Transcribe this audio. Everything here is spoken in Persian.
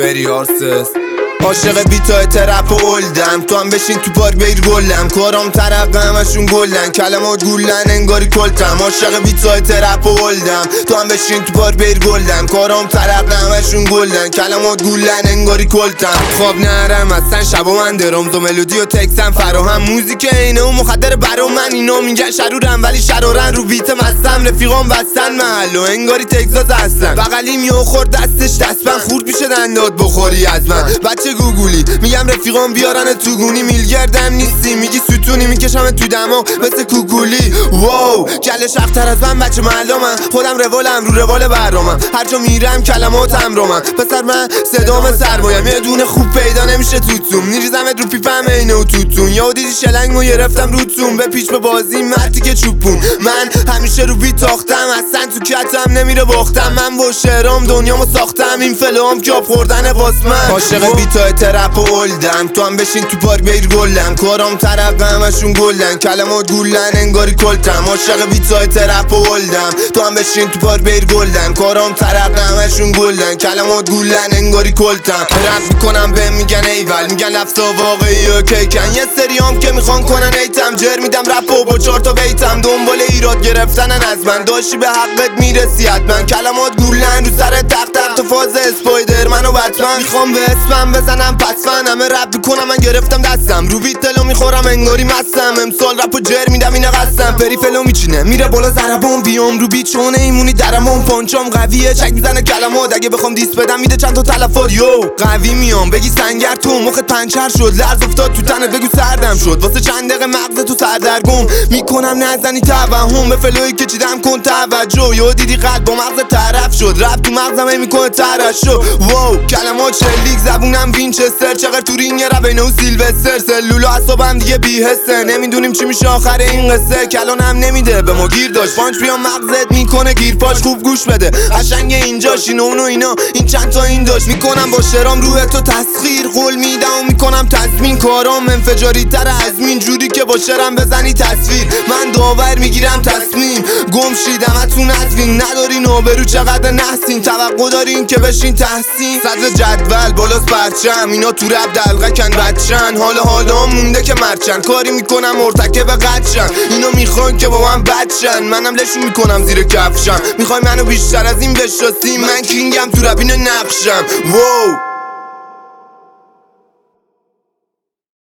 بری آرسس. عاشق بیتای ترپ و اولدم، تو هم بشین تو پارک بیر گلم. کارام ترقه همشون گلن، کلمات گولن انگاری کلتم. عاشق بیتای ترپ و اولدم، تو هم بشین تو پارک بیر گلم. کارام ترقه همشون گلن، کلمات گولن انگاری کلتم. خواب نرم اصلا شبا من درام و ملودی و تکسم فراهم. موزیک اینه و مخدر برا من، اینا میگن شرورم ولی شرارن. رو بیت مستم رفیقام بستن محلو انگاری تگزاس هستن. بغلیم یه خورد دستش دستم خورد میشه دندات بخوری از من. بچه گوگولی میگم رفیقام بیارن تو گونی. میلگردم نیستی میگی ستونی، میکشم تو دماغ مثل کوکولی. واو جلش اختر از من بچه معلومم، خودم روالم رو روال برامم. هر جا میرم کلماتم رومم. پسر من صدام سرمایم، یه دونه خوب پیدا نمیشه توتون. نیریزمت رو پیپم اینه و توتون. یا دیدی شلنگو گرفتم روتون، به پیش به بازی مردی که چوبون. من همیشه رو بیت تاختم، اصلا تو کتم نمیره باختم. من با شعرام دنیامو ساختم، این فلام که آب خوردن واسمن. عاشق بیتای ترپ و اولدم، تو هم بشین تو پارک بیر گلم. کارام ترقه همشون گلن، کلمات گولن انگاری کلتم. عاشق بیتای ترپ و اولدم، تو هم بشین تو پارک بیر گلم. کارام ترقه همشون گلن، کلمات گولن انگاری کلتم. رپ میکنم بهم میگن ایول، میگن لفظا واقعی و کیکن. یه سریام که میخوان کنن ایتم، جر میدم رپو با 4 تا بیتم. دنبال ایراد گرفتنن از من، داشتی به حقت میرسی حتما. کلمات گولن رو سر تختم، تو فاز اسپایدر منو بتمن. میخوام به اسمم بزنم پسفن، همه رپ میکنم من گرفتم دستم. رو بیت تلو میخورم انگاری مستم. امسال رپو جر میدم اینه قصدم. پری فلو میچینه میره بالا ضربام، بیام رو بیت چونه ایمونی درمام. پانچام قویه چک میزنه کلمات، اگه بخوام دیس بدم میده چند تا تلفات. یو قوی میام بگی سنگر تو مخت پنچر شد. لرز افتاد تو تنت بگو سردم شد. واسه چند دقیقه مغز تو سردرگم میکنم نزنی توهم. به فلوی که چیدم کن توجه. یو دیدی قلب با مغز طرف شد، رپ تو مغزم میکنه ترشو. واو کلمات شلیک زبونم وینچستر. چقدر تو رینگ رپ اینه و سیلوستر. سلولو اعصابم دیگه بی‌حسه، نمیدونیم چی میشه آخر این قصه. کلانم نمیده به ما گیر داشت، پانچ بیام مغزت میکنه گیر پاش. خوب گوش بده قشنگ اینجاش، اینو اونو اینا این چند تا این داشت. میکنم با شرام روح تو تسخیر، قول میدم و میکنم تضمین. کارام انفجاری تر از این جوری که با شرم بزنی تصویر. من داور میگیرم تصمیم، گم شیدم اتون ازوین. ندارین آبرو چقدر نحسین، توقع دارین که بشین تحسین. صدر جدول بالاست پرچم، اینا تو رپ دلقه کن بچن. حالا مونده که مرچن، کاری میکنم مرتکب قدشن. اینا میخوان که با من بچن، منم لشون میکنم زیر کفشم. میخوای منو بیشتر از این بشناسی، من کینگم تو رپ اینو نقشم. واو